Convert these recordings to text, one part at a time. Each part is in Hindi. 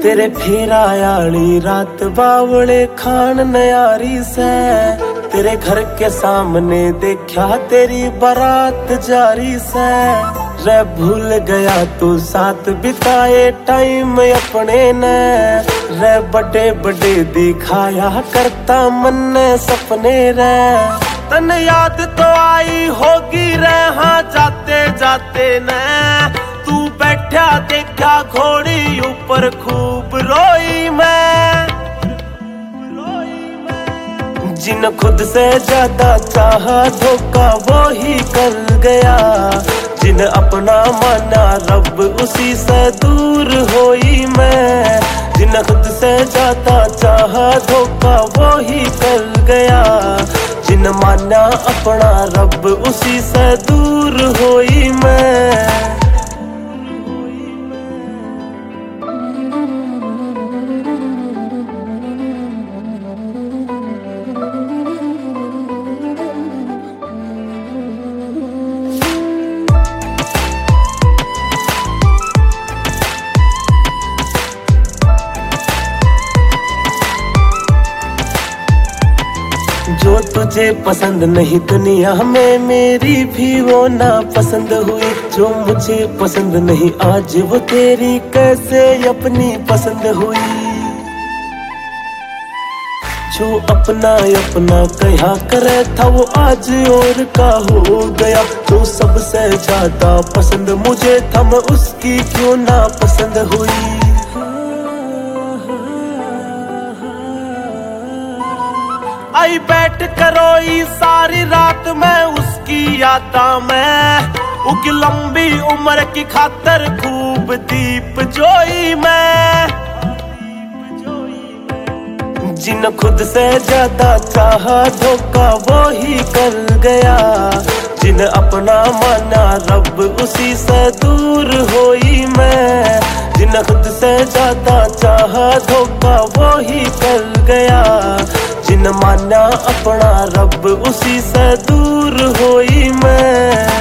तेरे फेरा आली रात बावले खान नयारी से, तेरे घर के सामने देखा तेरी बारात जारी से। रे भूल गया तू साथ बिताए टाइम अपने ने, रे बड़े बड़े दिखाया करता मन ने सपने रे। तन याद तो आई होगी रे हाँ जाते जाते ने, तू बैठा देखा घोड़ी ऊपर खूब रोई मैं। जिन खुद से ज्यादा चाहा धोखा वो ही कर गया, जिन अपना माना रब उसी से दूर होई मैं। जिन खुद से ज्यादा चाहा धोखा वो ही कर गया, जिन माना अपना रब उसी से दूर होई मैं। जो तुझे पसंद नहीं दुनिया में मेरी भी वो ना पसंद हुई, जो मुझे पसंद नहीं आज वो तेरी कैसे अपनी पसंद हुई। जो अपना अपना कहा करे था वो आज और का हो गया, जो सबसे ज्यादा पसंद मुझे था मैं उसकी क्यों ना पसंद हुई। आई बैठ करोई सारी रात में उसकी यादा में, उकी लंबी उम्र की खातर खूब दीप जोई मैं। जिन खुद से ज्यादा चाहा धोखा वो ही कर गया, जिन अपना माना रब उसी से दूर होई मैं। जिन खुद से ज्यादा चाहा धोखा वो ही कर गया, जिन माना अपना रब उसी से दूर होई मैं।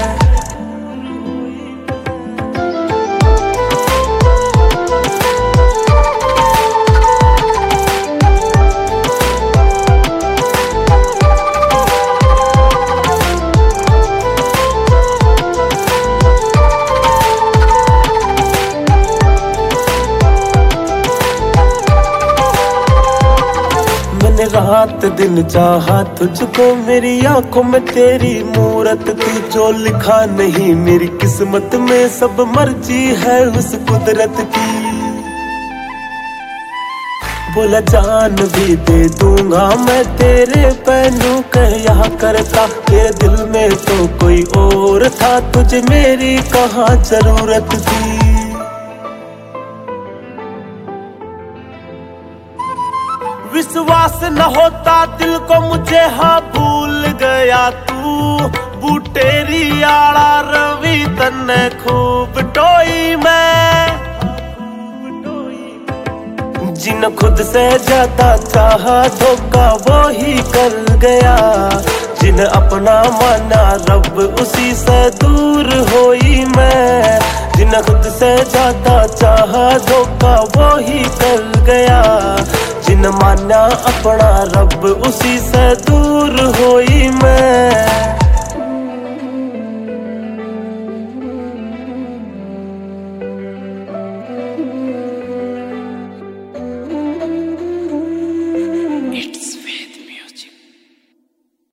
रात दिन चाहा तुझको, मेरी आंखों में तेरी मूरत थी। जो लिखा नहीं मेरी किस्मत में सब मर्जी है उस कुदरत की। बोला जान भी दे दूंगा मैं तेरे पहनू कहा करता, तेरे दिल में तो कोई और था तुझे मेरी कहाँ जरूरत थी। विश्वास न होता दिल को मुझे हाँ भूल गया तू, बूटेरी आड़ा रवि तन्ने खूब टोई मैं। जिन खुद से ज्यादा चाहा धोखा वो ही कर गया, जिन अपना माना रब उसी से दूर होई मैं। जिन खुद से ज्यादा चाहा धोखा वो ही कर गया, जिन माना अपना रब उसी से दूर होई मैं।